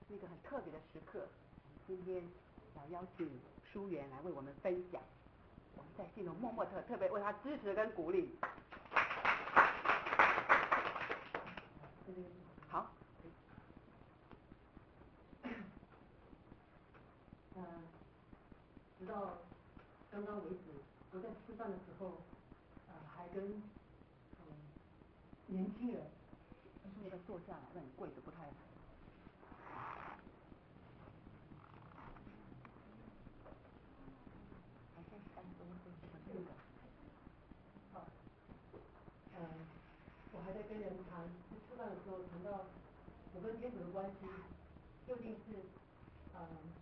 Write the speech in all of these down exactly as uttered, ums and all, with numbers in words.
是一个很特别的时刻，今天要邀请淑媛来为我们分享，我们在心中默默特特别为她支持跟鼓励。好。 呃，直到刚刚为止，我在吃饭的时候，呃，还跟嗯年轻人， 那个坐下来，那你跪着不太好。还先三分钟，这个。 好，呃，我还在跟人谈，吃饭的时候谈到我跟天主的关系，究竟是呃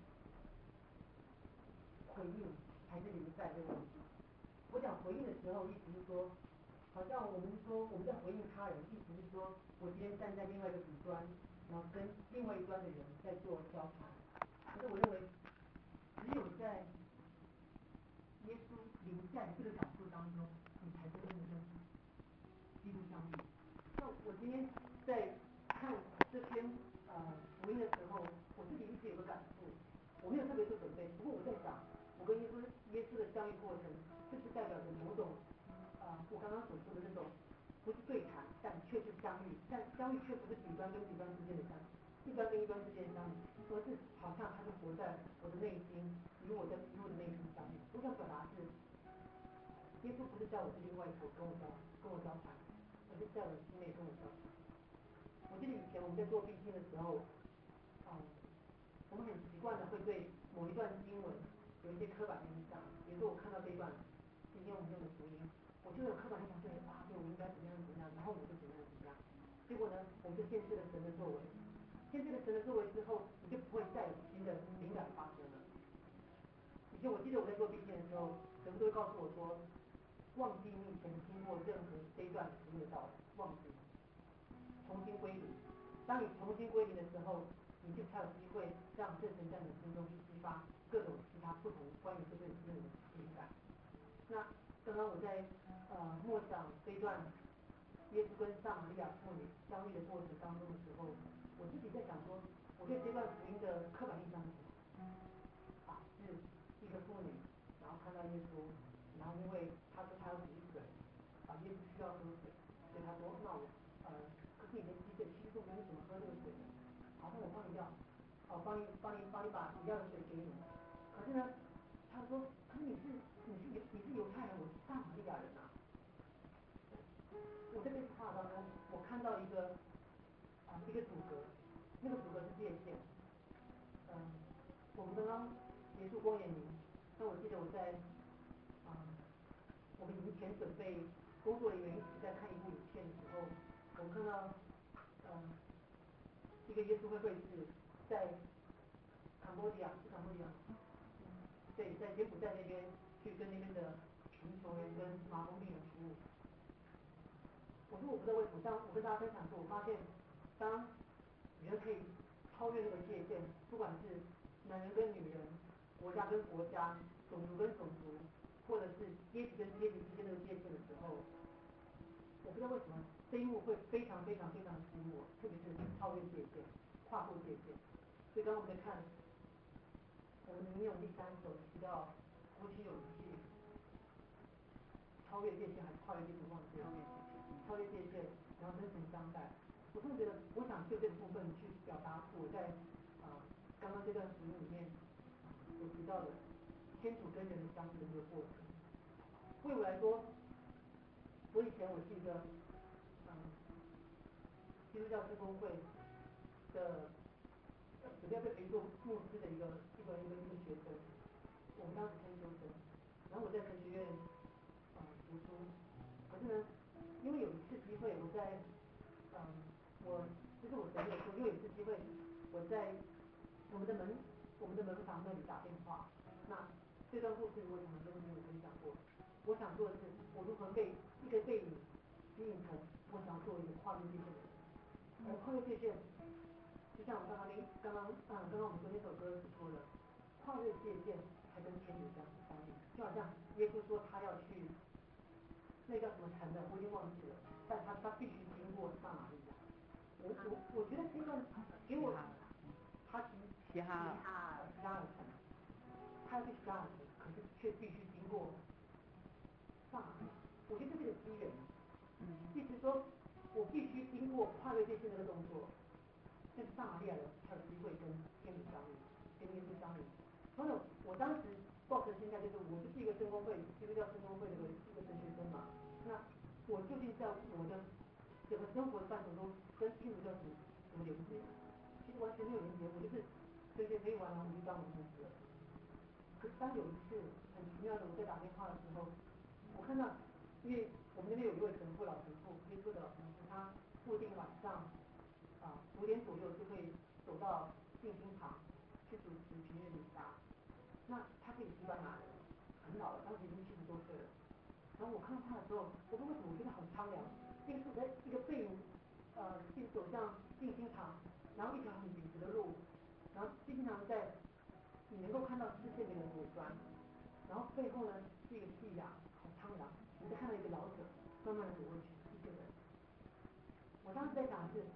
回应还是临在这个问题。我讲回应的时候，意思是说，好像我们说我们在回应他人，意思是说我今天站在另外一个极端，然后跟另外一端的人在做交谈。可是我认为，只有在耶稣临在这个感受当中，你才真正的跟基督相遇。那我今天在看这篇呃福音的时候，我自己一直有个感触，我没有特别做准备，不过我在想，我跟耶稣耶稣的相遇过程，是不是代表着某种啊、呃、我刚刚所说的那种不是对谈，但却是相遇，但相遇却不是彼端跟彼端之间的相遇，一端跟一端之间的相遇，而是好像他就活在我的内心，与我的与我的内心相遇。我想表达是，耶稣不是在我这另外一头跟我交跟我交谈，而是在我心内跟我交谈。我记得以前我们在做必经的时候，嗯，我们很习惯的会对某一段经文有一些刻板印象，比如说我看到这一段，今天我们用的福音，我就有刻板印象，对啊，对我应该怎么样怎么样，然后我就怎么样怎么样，结果呢，我们就限制了神的作为，限制了神的作为之后，你就不会再有新的灵感发生了。以前我记得我在做笔记的时候，神都会告诉我说，忘记你以前听过任何这一段福音的道理，忘记，重新归零。当你重新归零的时候，你就才有机会让圣神在你心中去激发各种其他不同关于这段经文的灵感。那刚刚我在呃默想这一段耶稣跟撒玛利亚妇女相遇的过程当中的时候，我自己在想说，我对这段福音的刻板印象是什么？啊，是一个妇女，然后看到耶稣，然后因为他说他要汲水，啊，耶稣需要喝水，所以他说那我呃，可是你的积水七十度，你怎么喝这个水呢？好，那我帮你要，哦，帮你帮你帮你把你要的水给你。可是呢，他说，可是你是你是犹你是犹太人，我是撒玛利亚人啊。我在这句话当中，我看到一个啊、呃、一个阻隔，那个阻隔是界限。嗯、呃，我们刚刚结束公演营，那我记得我在啊、呃、我们营前准备工作人员一起在看一部影片的时候，我们看到呃一个耶稣会会士在柬埔寨是柬埔寨吗？对，在柬埔寨那边去跟那边的贫穷人跟麻风病人服务。我说我不知道为什么，当我跟大家分享说，我发现当人可以超越那个界限，不管是男人跟女人、国家跟国家、种族跟种族，或者是阶级跟阶级之间那个界限的时候，我不知道为什么这一幕会非常非常非常吸引我，特别是超越界限、跨过界限。所以刚刚我们在看我们民咏第三首提到夫妻有一系，超越界限还是跨越界限忘记了？超越界限，然后真诚相待。我突然觉得，我想就这个部分去表达我在啊、呃、刚刚这段福音里面所提到的天主跟人的相遇的这个过程。对我来说，我以前我是一个嗯基督教圣公会的准备被培做牧师的一个一个一个一个学生，我们当时先修生，然后我在神学院啊、呃、读书，可是呢，因为有一次机会，我在嗯、呃、我这是我神的说，因为有一次机会，我在我们的门我们的门房那里打电话，那这段故事我可能跟你们分享过。我想做的是，我如何被一个背影吸引成我想做一个跨越界限的人，而跨越界限。就像我刚刚刚刚嗯刚刚我们说那首歌所说的，跨越界限才跟天主相相遇，就好像耶稣说他要去那叫什么城的，我已经忘记了，但他他必须经过撒玛利亚。我我我觉得这段给我他齐哈尔， 齐哈尔齐哈尔城，他要去齐哈尔城，可是却必须经过萨马利亚。我觉得这是个机缘， 嗯， 意思说我必须经过跨越界限这个动作，那个撒玛利亚人才有机会跟天主相遇，跟耶稣相遇。所以我当时抱着心态就是，我就是一个圣公会，基督教圣公会的一个一个神学生嘛，那我究竟在我的整个生活的范畴中跟天主教什么什么连接？其实完全没有连接，我就是随随便玩完我就当我牧师了。可是当有一次很奇妙的我在打电话的时候，我看到，因为我们那边有一位神父老神父，耶稣的老神父，他固定晚上啊九点左右就会走到静心堂去主持平日弥撒。那他是一个西班牙人，很老了，当时已经七十多岁了。然后我看到他的时候，我说为什么我觉得很苍凉？那个是在一个背影，呃，走向静心堂，然后一条很笔直的路，然后静心堂在你能够看到视线里的尾端，然后背后呢是一个夕阳，好苍凉。你再看到一个老者慢慢的走过去，一个人。我当时在想的是，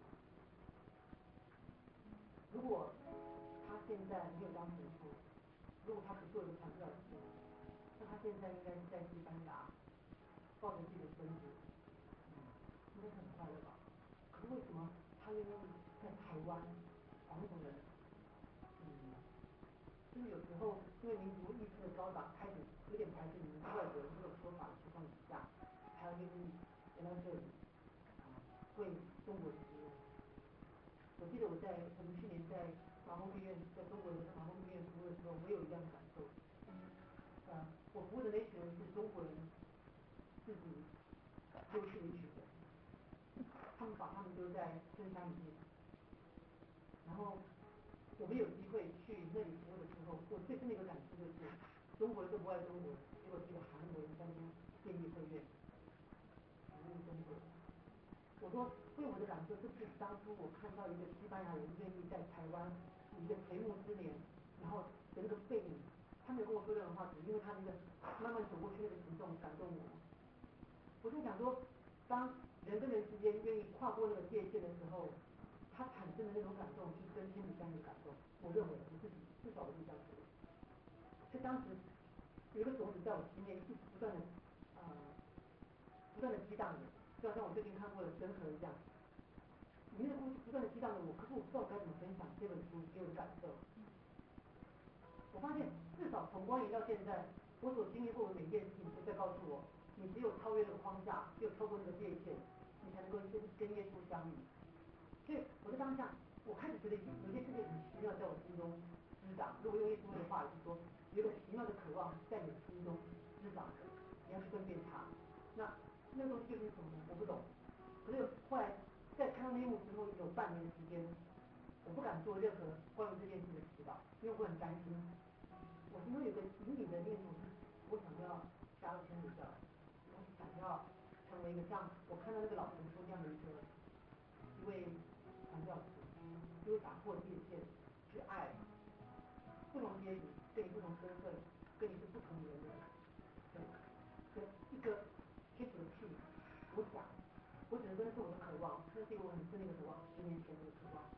如果他现在没有当神父，如果他不做一个传教士，那他现在应该是在西班牙，抱着自己的孙子，嗯，应该是很快乐吧。可是为什么他愿意在台湾黄种人，嗯，就是有时候因为民族意识的高涨，开始有点排斥你们是外国人这种说法的情况底下，还要愿意来到这里，啊、为中国人服务。我记得我在我们去年在马蜂医院，在中国的马蜂医院服务的时候，我有一样的感受。呃，我服务的那群人是中国人自己丢弃的一群人，他们把他们丢在深山里面，然后我们有机会去那里服务的时候，我最深的一个感受就是，中国人都不爱中国人，结果是一个韩国人在那边建立会院服务中国人。我说，对我的感受，是不是当初我看到一个西班牙人愿意在台湾以一个垂暮之年，然后的那个背影，他没有跟我说任何话，只因为他那个慢慢走过去那个行动感动我。我在想说，当人跟人之间愿意跨过那个界限的时候，他产生的那种感动，就是跟天主相应的感动。我认为我自己至少我是这样觉得。所以当时有一个种子在我心里面一直不断的啊、呃，不断的激荡着。就好像我最近看过的《真核》一样，里面的故事不断的激荡着我，可是我不知道该怎么分享这本书给我的感受。我发现至少从光年到现在，我所经历过的每一件事情都在告诉我，你只有超越那个框架，只有超过那个界限，你才能够跟跟耶稣相遇。所以我在当下，我开始觉得有些事情很奇妙在我心中滋长。如果用耶稣的话语是说，有一个奇妙的渴望在你的心中滋长着，你要去分辨它。那那个东西究竟是什么呢？我不懂。可是后来在看到那一幕之后，有半年的时间，我不敢做任何关于这件事的祈祷，因为我很担心。我心中有个隐隐的念头是，我想要加入天主教，我想要成为一个像我看到那个老神父这样的一个一位传教士，就会打破界限，去爱不同阶级、跟你不同身份、跟你是不同人的人。对，的一个天主的屁，我想，我只能说那是我的渴望，那是一个我很深的一个渴望，十年前的一个渴望。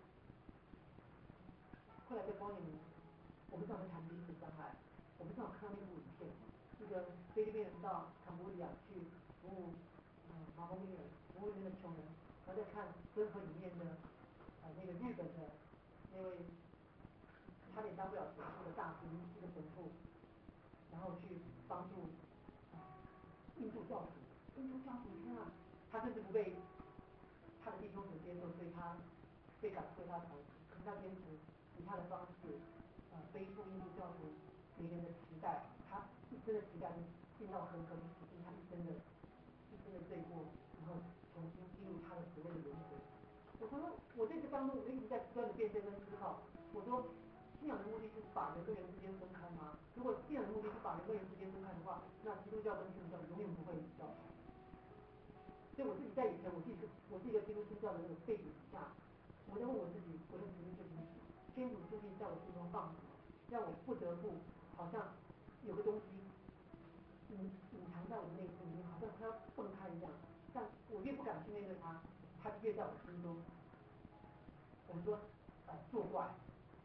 后来在光年里，我不知道在谈第一次相爱，我不知道看到那部影片，一个菲律宾人到坎布里亚去服务嗯马蜂病人，服务那个穷人，然后再看真核里面的呃那个日本的那位差点当不了神父的大兵，一个神父，然后去帮助啊、呃、印度教徒，印度教徒天啊，他甚至不被他的弟兄所接受，所以他被赶出了他的团体，可是他坚持以他的方式，呃，背负印度教徒别人的期待，他一生的期待是进到恒河去洗净他一生的一生的罪过，然后重新进入他的所谓的轮回。我说我在这当中，我一直在不断的辩证跟思考。我说，信仰的目的是把人跟人之间分开吗？如果信仰的目的是把人跟人之间分开的话，那基督教跟天主教永远不会一道。所以我自己在以前，我是一个我是一个基督教的那个背景底下，我在问我自己，我的使命究竟是什么？天主究竟在我心中放什么，让我不得不好像有个东西隐隐藏在我的内心里面，好像快要蹦开一样。但我越不敢去面对它，它越在我心中，我们说呃作怪。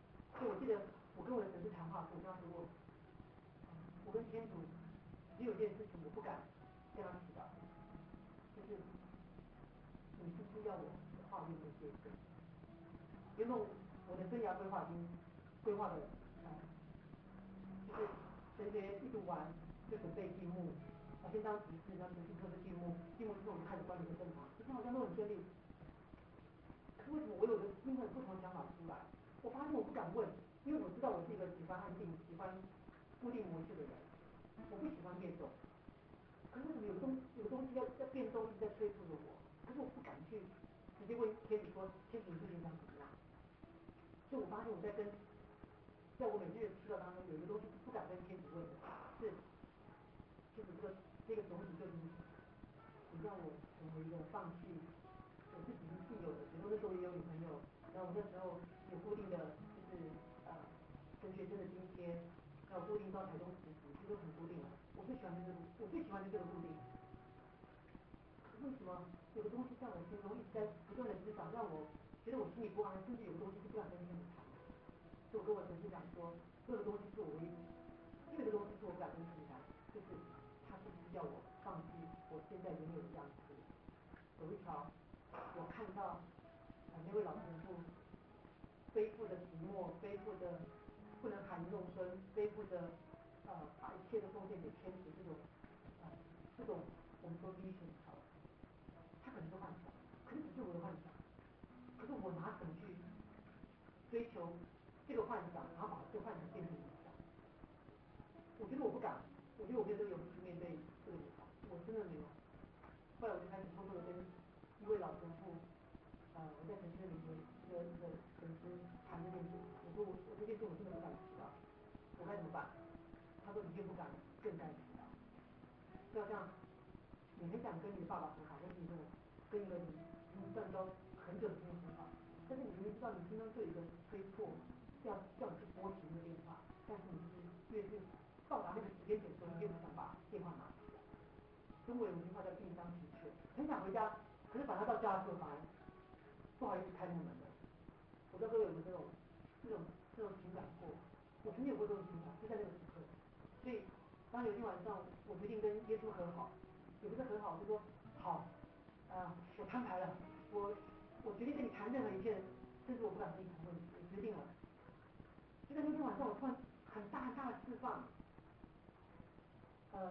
所以我记得我跟我的神师谈话，我跟他说过，我跟天主只有一件事情我不敢跟他祈祷，就是你是不是要我跨越这些界限？原本我的生涯规划已经规划的，呃，就是神学一读完就准备闭幕，啊，先当执事，然后执事之后就闭幕，闭幕之后我就开始管理一个正堂，这好像都很顺利。可是为什么我有个另外不同的想法出来？我发现我不敢问，因为我知道我是一个喜欢安静、喜欢固定模式的人，我不喜欢变动。可是为什么有东有个东西要要变动，一直在催促着我？可是我不敢去直接问天主说，天主你最近想怎么样？所以我发现我在跟，在我每次的祈祷当中，有一个东西是不敢跟天主问的，是，就是这个这个种子究竟是什么？你让我成为一个放弃我自己既有的，比如说那时候也有女朋友，然后我那时候有固定的就是呃跟学生的津贴，还有固定到台中实习，这都很固定了。我最喜欢的就是我最喜欢的这个固定。为什么有个东西在我心中一直在不断的滋长，让我觉得我心里不安，甚至有个东西是不敢跟天主谈的。所以我跟我神师讲说，这个东西是我唯一，这个东西是我不敢跟天主谈，就是他是不是要我放弃我现在拥有的样子？有一条，我看到呃那位老神父背负着寂寞，背负着不能含众生，背负着呃把一切都奉献给天主这种呃这种我们说 vision 好了，他可能是幻想，可是只是我的幻想，可是我拿什么去追求这个幻想，然后把这个幻想变成理想？我觉得我不敢，我觉得我没有这个勇气面对这个理想，我真的没有。后来我就开始偷偷的跟一位老神父，呃，我在城市里面的的神师谈这件事，我说我我这件事我真的不敢祈祷，我该怎么办？他说你越不敢，更该祈祷。就好像你很想跟你的爸爸很好，或是你跟我跟一个你你断交很久的朋友很好，但是你明明知道你心中就有一个催迫，要叫你去拨起那个电话，但是你就是越是到达那个时间点的时候，你越不想把电话拿起来。中国有句话叫病丧喜鹊，很想回家，可是反而到家的时候反而不好意思开那门的。我不知道各位有没有这种这种这种情感过？我曾经有过这种情感，就在那个时刻。所以当有一天晚上，我决定跟耶稣和好，也不是和好，就说好，啊、呃，我摊牌了，我我决定跟你谈任何一件，甚至我不敢跟你谈问题，我决定了。就在那天晚上，我突然很大很大的释放，呃。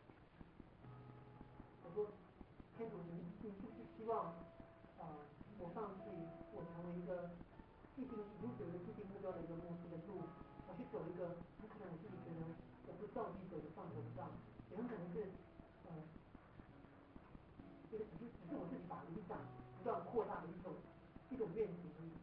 我说，天主，你你是不是希望，呃，我放弃我成为一个既定已经有一个既定目标的一个牧师的路，我去走一个很可能我自己觉得我不知道自己走得上走不上，也很可能是呃一个只是只是我自己把理想不断扩大的一种一种愿景而已。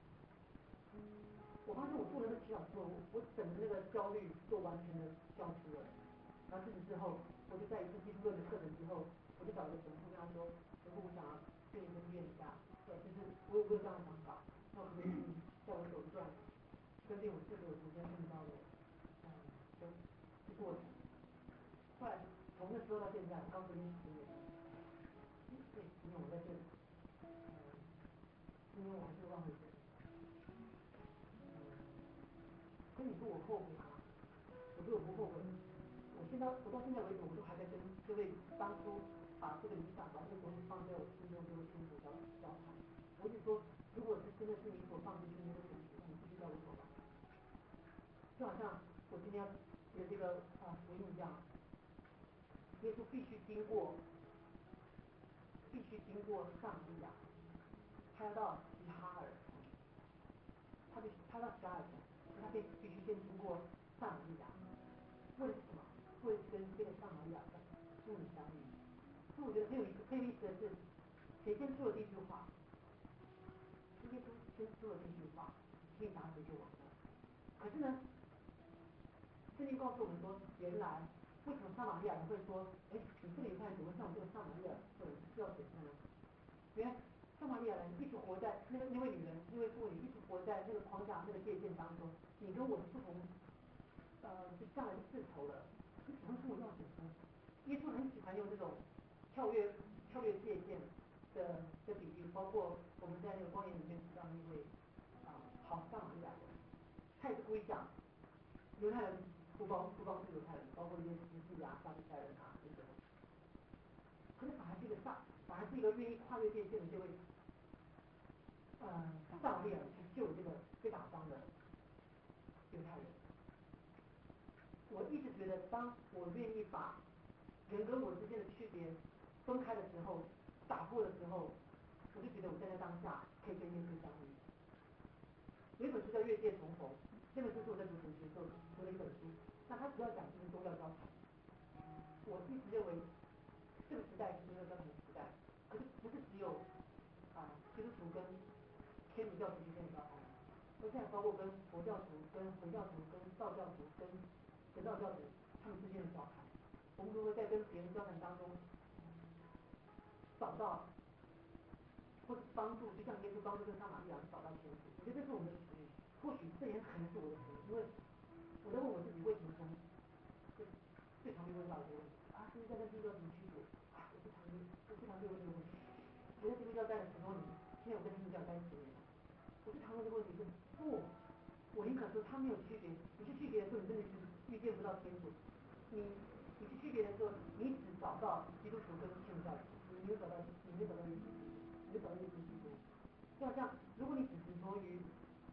我发现我做了那祈祷之后，我整个那个焦虑就完全的消失了。然后自此之后，我就在一次基督论的课程之后，我就找了个神父跟他说，神父我想要跟你分辨一下，呃，就是我有没有这样的想法，那可不可以带我走一段，跟对我自己有逐渐更高的，嗯，的的过程。后来从那时候到现在，刚刚已经十年了，对，十年我在这里，嗯，十年我还是忘回这里。跟你说我后悔吗？我觉得我不后悔。我现在我到现在为止，我都还在跟这位当初把这个理想、把这个东西放在我心中这位天主交交谈。我只说，如果是真的是你所放进去的那个种子，那你继续带我走吧。就好像我今天的这个啊福音一样，耶稣必须经过，必须经过撒玛利亚，他要到西哈尔城，他必须他到西哈尔城，他必必须先经过撒玛利亚。为了什么？为了跟这个撒玛利亚的妇女相遇。所以我觉得很有意思，很有意思的是，谁先说了这句话？是耶稣先说了这句话，可以打水就完了。可是呢，圣经告诉我们说，原来为什么撒玛利亚人会说，哎，你这个犹太人怎么像我这个撒玛利亚人需要水呢？原来撒玛利亚人一直活在那个那位女人，那位妇女一直活在那个框架、那个界限当中，你跟我是不同，呃，就上来就世仇了。你怎么跟我要水呢？耶稣很喜欢用这种跳跃、跳跃界限的的比喻，包括我们在那个光年里面提到那位啊、呃、好撒玛利亚人。 他也是故意讲，犹太人不包不包括犹太人，包括一些十字啊、撒比赛人啊这些。可是反而是一个上，反而是一个愿意跨越界限的这位，呃，撒玛利亚人去救这个被打伤的犹太人。我一直觉得，当我愿意把人跟我之间的区别分开的时候，打破的时候，我就觉得我站在当下可以跟耶稣相遇。有一本书叫《越界重逢》，这本书是我在读神学时候读的一本书。那它主要讲就是宗教交谈。我一直认为，这个时代是宗教交谈的时代，可是不是只有啊基督徒跟天主教徒之间的交谈，而且包括跟佛教徒、跟回教徒、跟道教徒、跟神道教徒他们之间的交谈。我们如何在跟别人交谈当中找到或者帮助，就像耶稣帮助跟撒玛利亚人找到天主？我觉得这是我们的使命。或许这也可能是我的使命，因为我在问我自己，为什么从最最常被问到的这个问题啊，基督教跟基督教什么区别啊？我最常被我最常被问这个问题。我在基督教待了十多年，现在我跟天主教待十年了。我最常问这个问题是：不，我宁可说他没有区别。你去区别的时候，你真的是遇见不到天主。你你去区别的时候，你只找到基督徒跟天主教徒，你没有找到，你没有找到耶稣基督，你没有找到耶稣基督。就好像如果你只执着于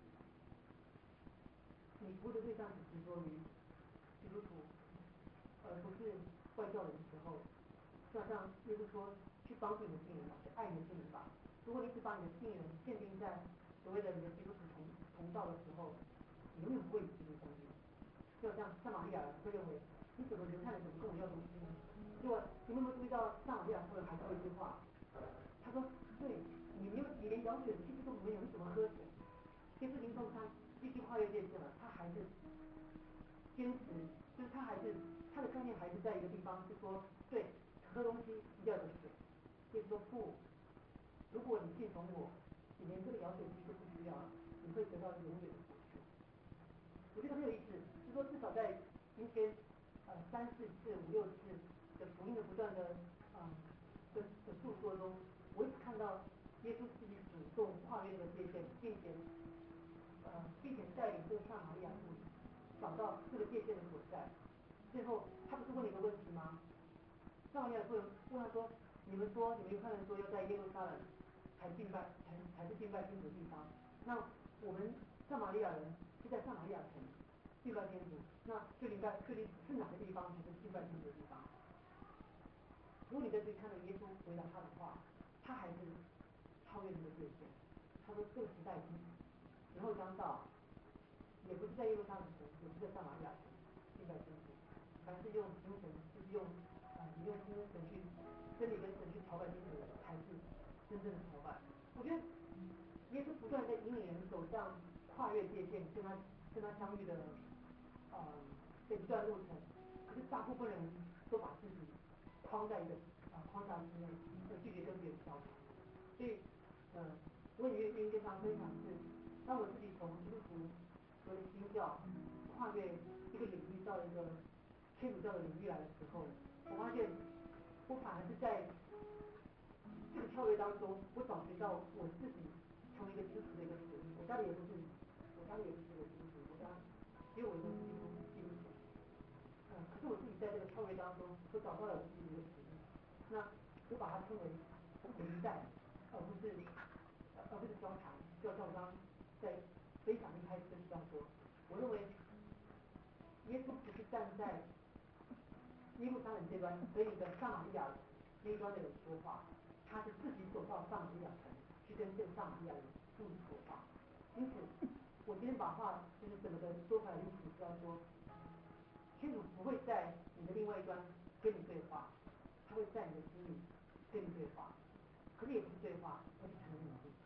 你服务的对象只执着于基督徒，而不是外教人的时候，就好像耶稣说去帮助你的病人嘛，去爱你的病人吧。如果你只把你的病人限定在所谓的你的基督徒同同道的时候，你永远不会与基督相遇。就好像撒玛利亚人会认为，你怎么犹太人怎么跟我要东西呢？结果你们有没有注意到撒玛利亚妇人还说一句话？他说：对，你没有，你连舀水的器具都没有，你怎么喝水？耶稣已经告诉他必须跨越界限了，他还是坚持，就是他还是他的概念还是在一个地方，是说对，喝东西一定要有水。耶稣说不，如果你信从我，你连这个舀水机都不需要，你会得到永远的福气。我觉得很有意思，就是说至少在今天呃三四次五六次的福音的不断的啊、呃、的的诉说中，我一直看到耶稣自己主动跨越这个界限，并且呃并且带领这个撒玛利亚妇人找到这个界限的所在。最后他不是问了一个问题吗？撒玛利亚妇人问他说：你们说你们犹太人说要在耶路撒冷才敬拜才才是敬拜天主的地方，那我们撒玛利亚人是在撒玛利亚城敬拜天主，那就应该确定是哪个地方才是敬拜天主的地方。如果你在这里看到耶稣回答他的话，他还是超越这个界限。他说这个时代已经时候将到，也不是在耶路撒冷城，也不是在撒玛利亚城敬拜天主，凡是用精神，就是用啊、呃，你用精神去真理跟神去朝拜天主的人，才是真正的朝拜。我觉得耶稣不断在引领人走向跨越界限，跟他跟他相遇的呃这一段路程。可是大部分人都把自己框在一个啊、呃、框架之内，就拒绝跟别人交谈。所以呃，我也愿愿意跟大家分享是，当我自己从基督徒所谓的新教跨越一个领域到一个天主教的领域来的时候，我发现我反而是在这个跳跃当中，我找寻到我自己成为一个基督徒的一个使命。我家里也不是，我家里也不是一个基督徒，我家只有我一个基督基督徒。嗯，可是我自己在这个跳跃当中，我找到了我自己的一个使命。那我把它称为连带，而不是而不是交谈。就像我刚刚在分享一开始就是这样说，我认为耶稣不是站在耶路撒冷这端和一个撒玛利亚那一端的人说话，他是自己走到撒玛利亚城去跟这个撒玛利亚人父子说话。因此，我今天把话就是整个的说出来的意思是要说，天主不会在你的另外一端跟你对话，他会在你的心里跟你对话，可是也不是对话，而是承认你自己。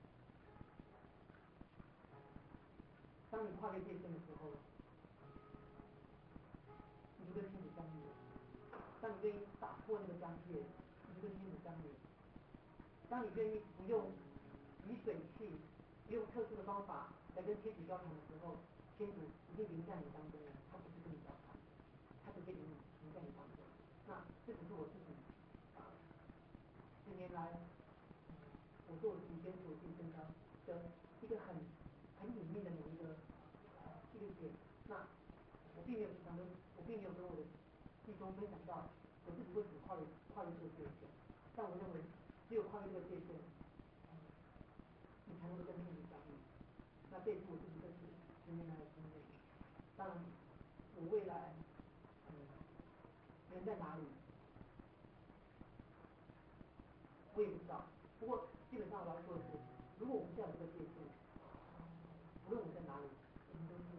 当你跨越界限的时候，你就跟天主相遇了。当你愿意打破那个疆界，你就跟天主相遇了。当你愿意不用以水气，不用特殊的方法来跟天主交谈的时候，天主已经临在你当中了，他不是跟你交谈，他直接临临在你当中。那这只是我自己啊、呃，十年来，嗯，我做我自己坚持我自己身上的一个很很隐秘的某一个呃六点，那我并没有常跟我并没有跟我的弟兄分享到我自己为什么跨越跨越这个界限，但我认为只有跨越这个界限，嗯，你才能够跟天主相遇。那这也是我自己这次十年来的经验。当然，我未来嗯人在哪里，我也不知道。不过基本上我要说的是，如果我们现在有这个界限，无论我在哪里，我们都是。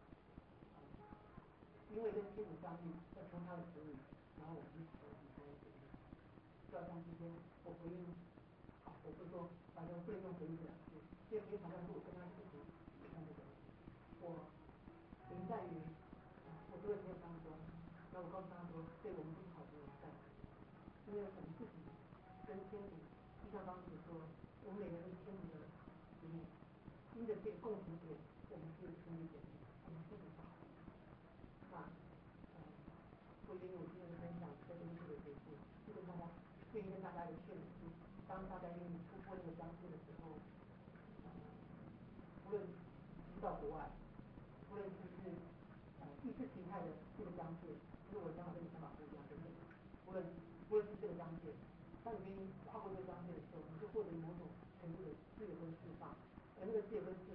因为跟天主相遇，要从他的子女，然后我们一起我们才能解决。就好像今天我回应，啊，我不是说，反正不能用回应这两个字，因为回应常常是我跟他一起去看这个。我赢在于，我这位朋友当中，那我告诉他说，对我们不是好朋友在，因为我们自己跟天主，就像当时说，我们每个人都是天主的子女，因着这个共同点，我们是兄弟姐妹，我们是不是好？那，嗯，我也有今天分享在这边特别结束，就跟大家，对于跟大家的劝是，当大家愿意突破那个疆界的时候，呃，无论是到国外，无论是不是呃意识形态的这个疆界，因为我的想法跟你想法不一样，对不对？无论无论是这个疆界，当你愿意跨过这个疆界的时候，你就获得某种程度的自由跟释放，而那个自由跟释